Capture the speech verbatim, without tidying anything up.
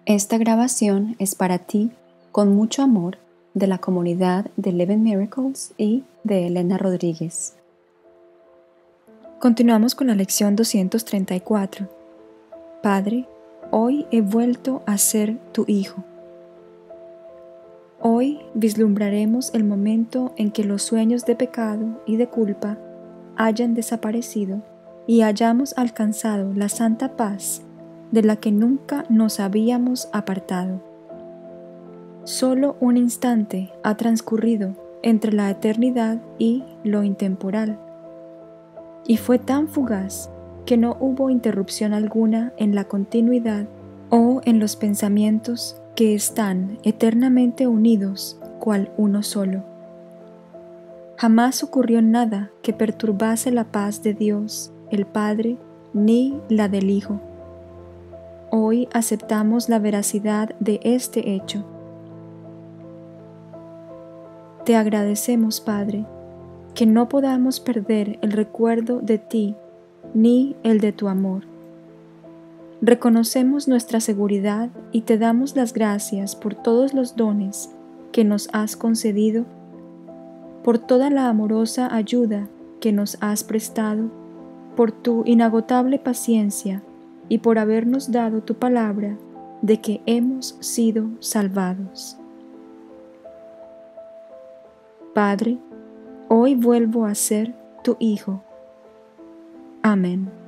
Esta grabación es para ti, con mucho amor, de la comunidad de Eleven Miracles y de Elena Rodríguez. Continuamos con la lección doscientos treinta y cuatro. Padre, hoy he vuelto a ser tu hijo. Hoy vislumbraremos el momento en que los sueños de pecado y de culpa hayan desaparecido y hayamos alcanzado la santa paz de la que nunca nos habíamos apartado. Solo un instante ha transcurrido entre la eternidad y lo intemporal, y fue tan fugaz que no hubo interrupción alguna en la continuidad o en los pensamientos que están eternamente unidos cual uno solo. Jamás ocurrió nada que perturbase la paz de Dios, el Padre, ni la del Hijo. Hoy aceptamos la veracidad de este hecho. Te agradecemos, Padre, que no podamos perder el recuerdo de ti ni el de tu amor. Reconocemos nuestra seguridad y te damos las gracias por todos los dones que nos has concedido, por toda la amorosa ayuda que nos has prestado, por tu inagotable paciencia y por habernos dado tu palabra de que hemos sido salvados. Padre, hoy vuelvo a ser tu hijo. Amén.